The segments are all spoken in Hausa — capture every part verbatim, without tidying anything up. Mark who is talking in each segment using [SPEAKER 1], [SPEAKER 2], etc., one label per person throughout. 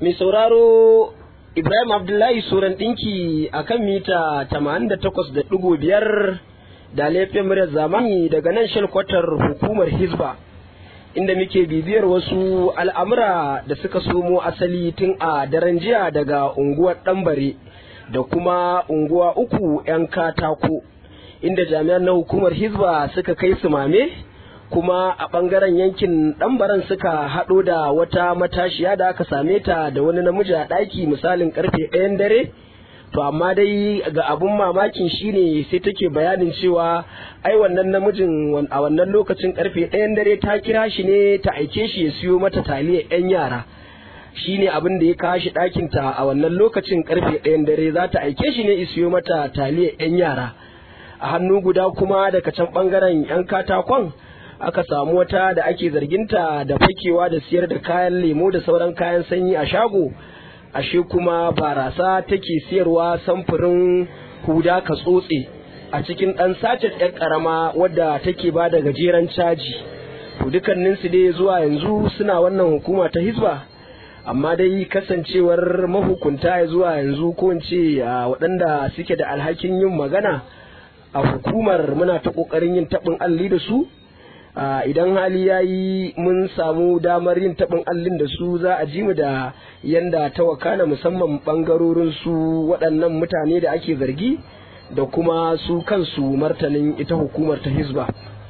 [SPEAKER 1] Mai sauraro Ibrahim Abdullahi Suran ɗinki a kan mita tamanin da takwas da ɗigo biyar da laifin muryar zamani daga nan shalkwatar hukumar Hizba, inda muke bibiyar wasu al'amura da suka somo asali tun a daren jiya daga unguwar Ɗanbare da kuma unguwa uku ‘yan katako, inda jami'an na hukumar Hizba suka kai su mame. Kuma a ɓangaren yankin Ɗanbaren suka haɗo da wata matashiya da aka same ta da wani namiji a ɗaki misalin karfe ɗayan dare. To amma dai ga abun mamakin shine sai take bayanin cewa ai wannan namijin a wannan lokacin karfe ɗayan dare ta kira shi ne ta aike shi ya siyo mata taliya ‘yan yara. Shine abin da ya kawo shi ɗakinta a wannan lokacin karfe ɗayan dare, za ta aike shi ne ya siyo mata taliya ‘yan yara. A hannu guda kuma daga can ɓangaren ‘yan katakon aka samu wata da ake zarginta da fakewa da siyar da kayan lemo da sauran kayan sanyi a shago, ashe kuma barasa take siyarwa samfurin huda ka tsotse a cikin ɗan sachet ɗan ƙarama wadda take ba da gajeren caji. To dukkaninsu dai zuwa yanzu suna wannan hukuma ta Hizba, amma dai kasancewar mahukunta ya zuwa yanzu ko in ce waɗanda suke da alhakin yin magana a hukumar muna ta ƙoƙarin yin taɓin alli da su. Uh, idan hali ya yi mun samu damar yin taɓin allin da su za a ji mu da yanda ta wakana, musamman ɓangarorin su waɗannan mutane da ake zargi da kuma su kansu martanin ita hukumar ta Hizba.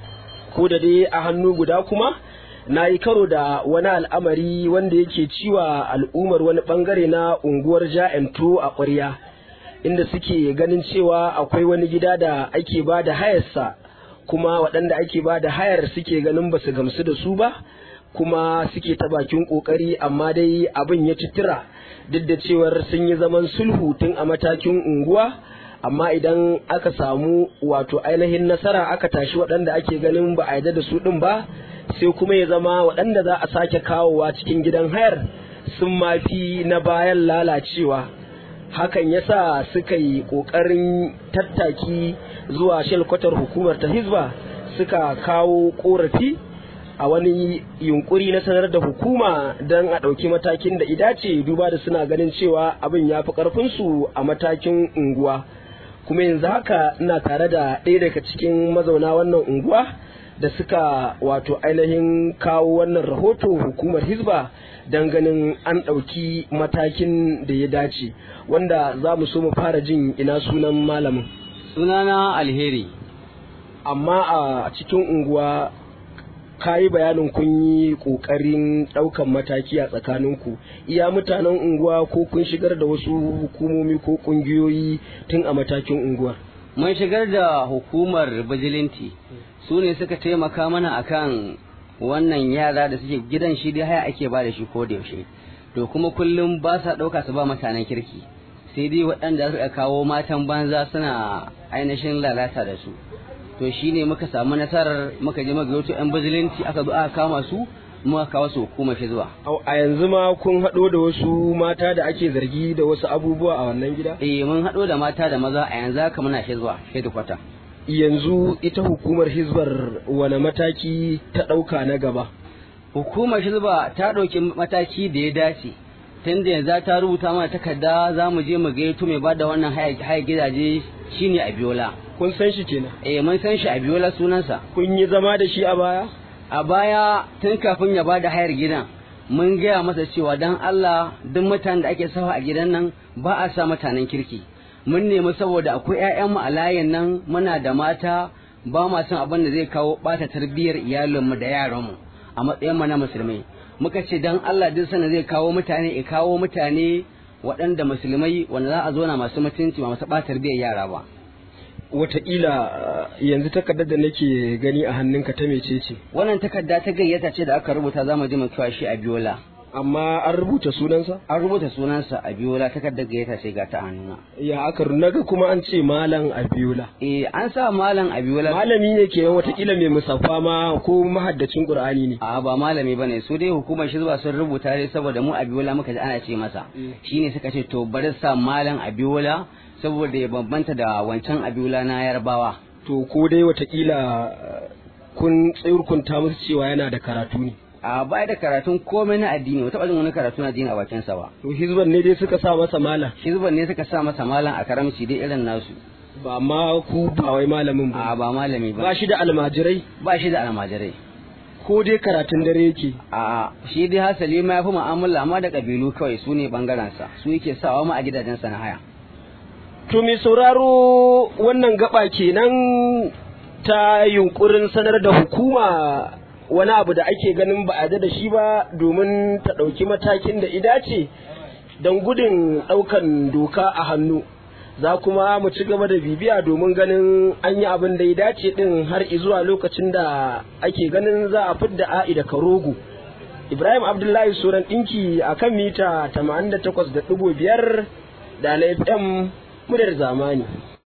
[SPEAKER 1] Ko da dai a hannu guda kuma na yi karo da wani al'amari wanda yake ciwa al'ummar wani ɓangare na unguwar Ja'ento a ƙwarya, inda suke ganin cewa akwai wani gida da ake ba da hayarsa, kuma waɗanda ake ba da hayar suke ganin ba su gamsu da su ba, kuma suke ta bakin ƙoƙari, amma dai abin ya citira duk da cewar sun yi zaman sulhu tun a matakin unguwa. Amma idan aka samu wato ainihin nasara aka tashi waɗanda ake ganin ba a yarda da su ɗin ba, sai kuma ya zama waɗanda za a sake kawowa cikin gidan hayar sun mafi na bayan lalacewa. Hakan yasa suka yi ƙoƙarin tattaki zuwa shelkwatar hukumar ta Hizba suka kawo ƙorafi a wani yunkuri na sanar da hukuma don a ɗauki matakin da idace, duba da suna ganin cewa abin ya fi ƙarfinsu a matakin unguwa. Kuma yanzu haka ina tare da ɗaya daga cikin mazauna wannan unguwa da suka wato ainihin kawo wannan rahoto hukumar Hizba don ganin an ɗauki matakin da ya dace, wanda za mu so mu fara jin ina sunan malamin.
[SPEAKER 2] Sunana Alheri.
[SPEAKER 1] Amma a cikin unguwa ka yi bayanin kun yi ƙoƙarin ɗaukan mataki a tsakaninku, iya mutanen unguwa ko kun shigar da wasu hukumomi ko ƙungiyoyi tun a matakin unguwar?
[SPEAKER 2] Mun shigar da hukumar bijilinti, su ne suka taimaka mana akan wannan yara da suke gidan shi dai haya ake ba da shi ko da yaushe, to kuma kullum ba sa ɗauka su ba mutanen kirki, sai dai waɗanda suka kawo matan banza suna ainihin lalata da su. To shi ne muka samu nasarar muka je muka yato yan bijilanti aka zo aka kama su muka kawo su hukumar Hizba.
[SPEAKER 1] A yanzu ma kun haɗo da wasu mata da ake zargi da wasu abubuwa a wannan gida?
[SPEAKER 2] Eh, mun haɗo da mata da maza a yanzu haka muna Hizba kwata.
[SPEAKER 1] Yanzu ita hukumar Hizbar wane mataki ta ɗauka na gaba?
[SPEAKER 2] Hukumar Hizba ta ɗauki mataki da ya dace, tunda yanzu ta rubuta mana takarda za mu je mu gaito mai bada wannan haya gidaje shine Abiola.
[SPEAKER 1] Kun san shi kenan?
[SPEAKER 2] Eh, mun san shi Abiola sunansa.
[SPEAKER 1] Kun yi zama da shi a baya?
[SPEAKER 2] A baya tun kafin ya bada hayar gidan mun gaya masa cewa dan Allah duk mutanen da ake sawa a gidan nan ba a sa mutanen kirki. Mun nemi saboda akwai ƴaƴanmu a layin nan, muna da mata, ba ma son abin da zai kawo ɓata tarbiyyar iyalinmu da yaranmu a matsayin mu na musulmai. Muka ce dan Allah duk sanin zai kawo mutane ya kawo mutane waɗanda musulmai wanda za a zo na masu mutunci ba masu ɓata tarbiyyar yara ba.
[SPEAKER 1] Wataƙila yanzu takardar da nake gani a hannunka ta mece ce?
[SPEAKER 2] Wannan takarda ta gayyata ce da aka rubuta za mu je mu kiwa shi Abiola.
[SPEAKER 1] Amma an rubuta sunansa?
[SPEAKER 2] An rubuta sunansa Abiola, takardar gayyata ce ga ta hannuna.
[SPEAKER 1] Ya aka naga kuma an ce Malam Abiola.
[SPEAKER 2] Eh, an sa Malam Abiola.
[SPEAKER 1] Malami ne ke wataƙila mai musaffa ma ko mahaddacin Qur'ani ne?
[SPEAKER 2] A ba malami bane, su dai hukumar Hizba sun rubuta ne saboda mu Abiola muka ji ana ce masa. Shine suka ce to bari sa Malam Abiola saboda ya bambanta da wancan Abiola na Yarbawa.
[SPEAKER 1] To ko dai wataƙila kun tsayurkunta musu cewa yana da karatu ne?
[SPEAKER 2] a bai da karatun komai na addini wata jin wani karatu na addini a bakin sa ba.
[SPEAKER 1] To hizban ne dai suka sa masa malam.
[SPEAKER 2] Hizban ne suka sa masa malam a karamci dai irin nasu.
[SPEAKER 1] Ba ma ku ba wai malamin ba.
[SPEAKER 2] A ba malami ba.
[SPEAKER 1] Ba shi da almajirai.
[SPEAKER 2] Ba shi da almajirai.
[SPEAKER 1] Ko dai karatun dare yake.
[SPEAKER 2] A shi dai hasali ma yafi mu'amala amma da kabilu kawai su ne bangaren sa su yake sawa ma a gidajen sa na haya.
[SPEAKER 1] To mai sauraro wannan gaba kenan ta yunkurin sanar da hukuma wani abu da ake ganin ba a da shi ba domin ta ɗauki matakin da idace don gudun ɗaukan doka a hannu. Za kuma mu ci gaba da bibiya domin ganin an yi abin da ya dace ɗin har zuwa lokacin da ake ganin za a fidda a'i da karogo. Ibrahim Abdullahi Suran ɗinki a kan mita tamanin da takwas da ɗigo biyar da L F M muryar zamani.